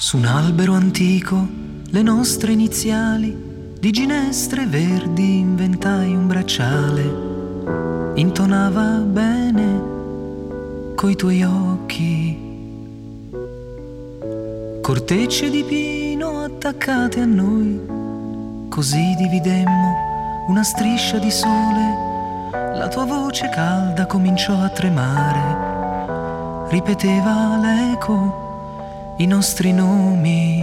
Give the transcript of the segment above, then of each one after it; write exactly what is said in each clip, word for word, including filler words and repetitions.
Su un albero antico le nostre iniziali, di ginestre verdi inventai un bracciale, intonava bene coi tuoi occhi, cortecce di pino attaccate a noi, così dividemmo una striscia di sole, la tua voce calda cominciò a tremare, ripeteva l'eco i nostri nomi,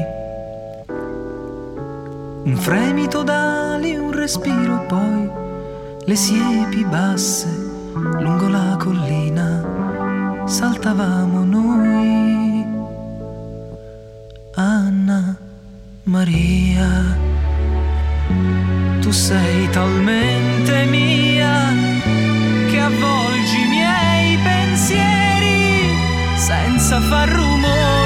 un fremito d'ali, un respiro, poi le siepi basse lungo la collina saltavamo noi. Anna Maria, tu sei talmente mia che avvolgi i miei pensieri senza far rumore.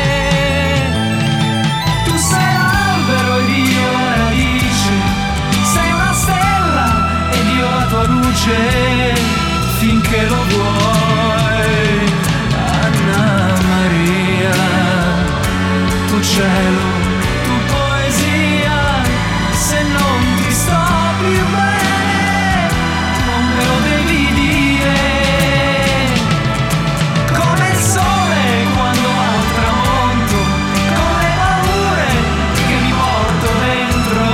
Tu sei l'albero ed io la radice, sei una stella ed io la tua luce, finché lo vuoi. Anna Maria, tu cielo, tu poesia, se non ti sto più bene, non me lo devi dire. Come il sole quando va al tramonto, con le paure che mi porto dentro,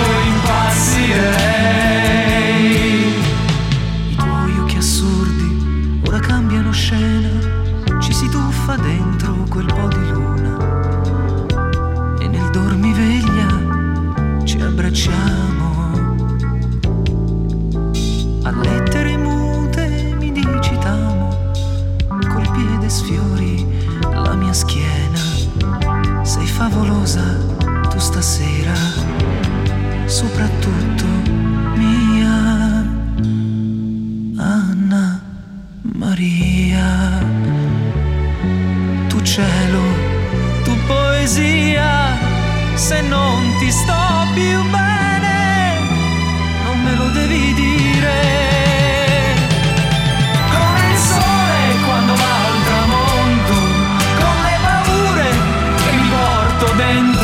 impazzirei. I tuoi occhi assurdi ora cambiano scena, ci si tuffa dentro quel po' di luna e nel dormiveglia ci abbracciamo. A lettere mute mi dici t'amo, col piede sfiori la mia schiena. Sei favolosa tu stasera, soprattutto mia. Anna Maria, tu cielo, tu poesia, se non ti sto più bene, non me lo devi dire. Come il sole quando va al tramonto, con le paure che mi porto dentro,